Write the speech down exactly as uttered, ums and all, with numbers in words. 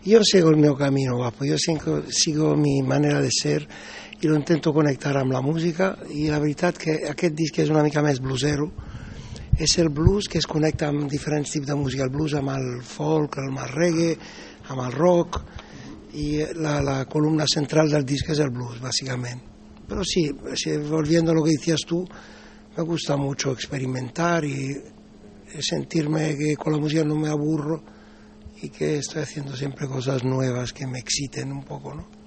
Yo sigo el mio camino, guapo. Yo sigo, sigo mi manera de ser i lo intento connectar amb la música i la veritat que aquest disc és una mica més bluesero. És el blues que es connecta amb diferents tipus de música, el blues amb el folk, amb el reggae, amb el rock, i la, la columna central del disc és el blues, básicamente. Pero sí, volviendo a lo que decías tú, me gusta mucho experimentar y sentirme que con la música no me aburro y que estoy haciendo siempre cosas nuevas que me exciten un poco, ¿no?